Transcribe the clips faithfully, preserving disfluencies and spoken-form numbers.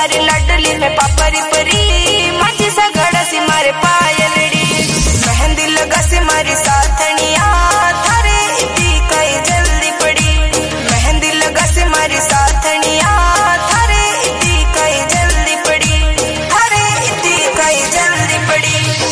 मारी लाडली में पापरी परी माझी सगळसी मारे पायलडी मेहंदी लगासी मारी साथणिया थारे इतनी कई जल्दी पड़ी मेहंदी लगासी मारी साथणिया थारे इतनी कई जल्दी पड़ी थारे इतनी कई जल्दी पड़ी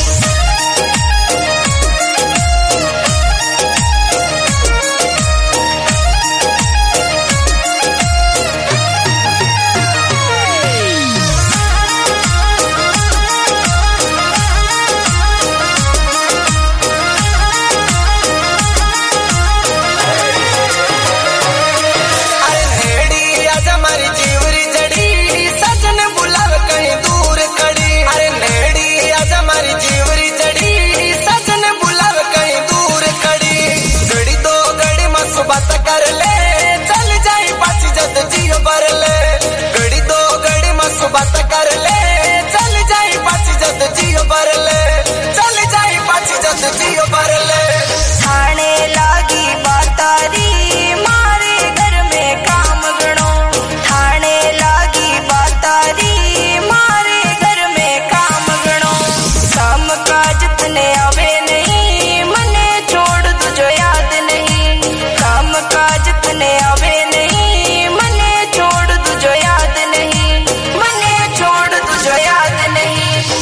बात कर ले चल जाई पाची जद जियो भर ले चल जाई पाची जद जियो भर ले थाने लागी बातारी मारे घर में काम गणो थाने लागी बातारी मारे घर में काम गणो काम काज तने आवे नहीं मने छोड़ तुझो याद नहीं काम काज तने आवे नहीं मने छोड़ तुझो याद नहीं छोड़ तुझो याद नहीं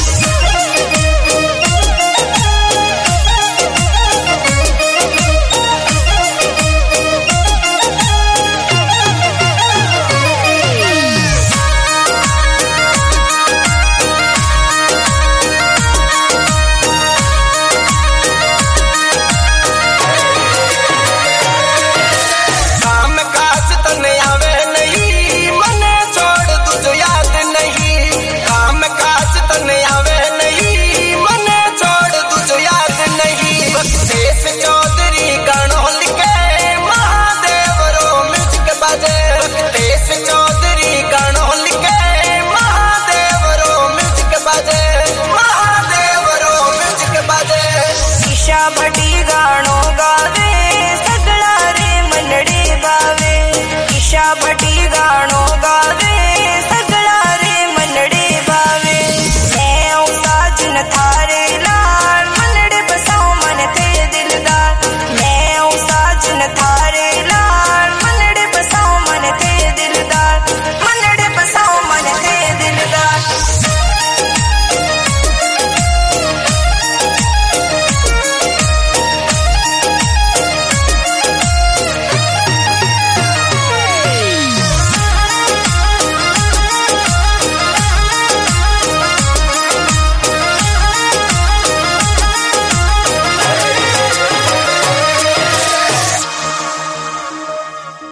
काम काज तने आवे नहीं मने छोड़ तुझो याद नहीं काम काज तने आवे नहीं मने छोड़ तुझो याद नहीं देश चौधरी गानो लिखे महादेव रो म्यूजिक बाजे देश चौधरी गानो लिखे महादेव रो म्यूजिक बाजे महादेव रो म्यूजिक बाजे ईशा भट